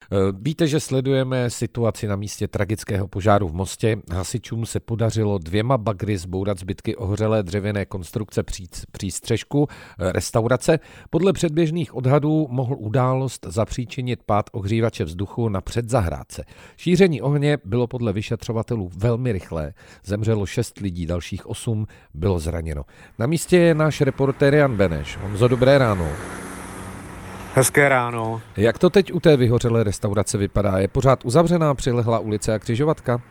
Víte, že sledujeme situaci na místě tragického požáru v Mostě. Hasičům se podařilo 2 bagry zbourat zbytky ohořelé dřevěné konstrukce přístřešku restaurace. Podle předběžných odhadů mohl událost zapříčinit pád ohřívače vzduchu na předzahrádce. Šíření ohně bylo podle vyšetřovatelů velmi rychlé. Zemřelo 6 lidí, dalších 8 bylo zraněno. Na místě je náš reportér Jan Beneš. Honzo, dobré ráno. Hezké ráno. Jak to teď u té vyhořelé restaurace vypadá? Je pořád uzavřená přilehlá ulice a křižovatka?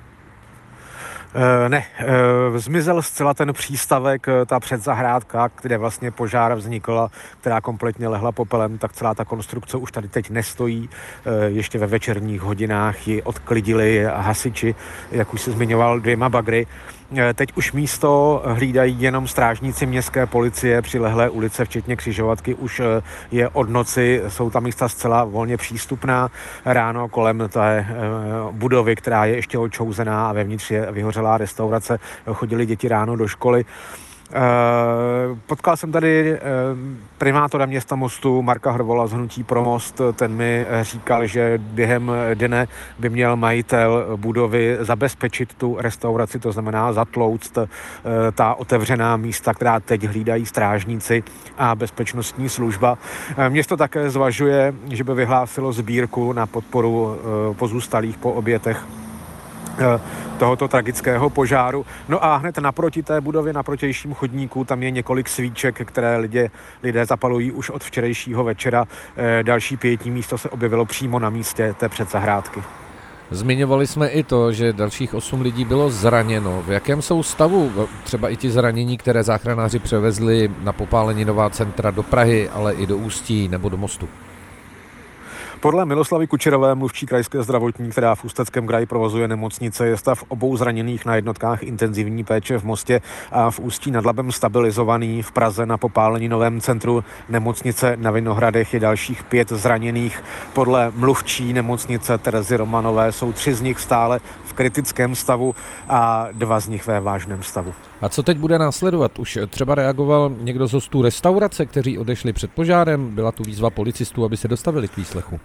Ne, zmizel zcela ten přístavek, ta předzahrádka, kde vlastně požár vznikl, která kompletně lehla popelem, tak celá ta konstrukce už tady teď nestojí. Ještě ve večerních hodinách ji odklidili hasiči, jak už se zmiňoval, 2 bagry. Teď už místo hlídají jenom strážníci městské policie, přilehlé ulice, včetně křižovatky, už je od noci, jsou tam místa zcela volně přístupná. Ráno kolem té budovy, která je ještě odčouzená a vevnitř je vyhořelá restaurace, chodili děti ráno do školy. Potkal jsem tady primátora města Mostu Marka Hrvola z Hnutí pro Most. Ten mi říkal, že během dne by měl majitel budovy zabezpečit tu restauraci, to znamená zatlouct ta otevřená místa, která teď hlídají strážníci a bezpečnostní služba. Město také zvažuje, že by vyhlásilo sbírku na podporu pozůstalých po obětech tohoto tragického požáru. No a hned naproti té budově, na protějším chodníku, tam je několik svíček, které lidé zapalují už od včerejšího večera. Další pietní místo se objevilo přímo na místě té předzahrádky. Zmiňovali jsme i to, že dalších 8 lidí bylo zraněno. V jakém jsou stavu třeba i ti zranění, které záchranáři převezli na popáleninová centra do Prahy, ale i do Ústí nebo do Mostu? Podle Miloslavy Kučerové, mluvčí krajské zdravotní, která v Ústeckém kraji provozuje nemocnice, je stav obou zraněných na jednotkách intenzivní péče v Mostě a v Ústí nad Labem stabilizovaný. V Praze na popáleninovém centru nemocnice na Vinohradech je dalších 5 zraněných. Podle mluvčí nemocnice Terezy Romanové jsou 3 z nich stále v kritickém stavu a 2 z nich ve vážném stavu. A co teď bude následovat? Už třeba reagoval někdo z hostů restaurace, kteří odešli před požárem? Byla tu výzva policistů, aby se dostavili k výslechu.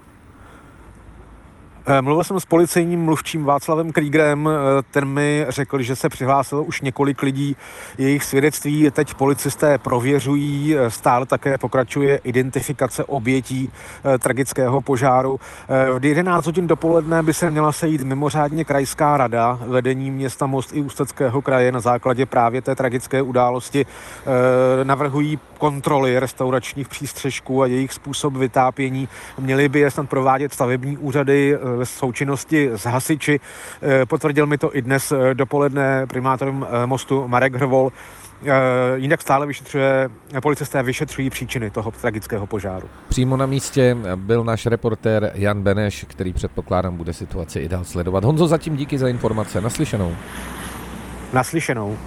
Mluvil jsem s policejním mluvčím Václavem Kriegerem, ten mi řekl, že se přihlásilo už několik lidí, jejich svědectví teď policisté prověřují, stále také pokračuje identifikace obětí tragického požáru. V 11 hodin dopoledne by se měla sejít mimořádně krajská rada vedení města Most i Ústeckého kraje na základě právě té tragické události. Navrhují kontroly restauračních přístřešků a jejich způsob vytápění. Měly by je snad provádět stavební úřady v součinnosti s hasiči. Potvrdil mi to i dnes dopoledne primátor Mostu Marek Hrvol. Jinak stále policisté vyšetřují příčiny toho tragického požáru. Přímo na místě byl náš reportér Jan Beneš, který předpokládám bude situaci i dál sledovat. Honzo, zatím díky za informace. Naslyšenou. Naslyšenou.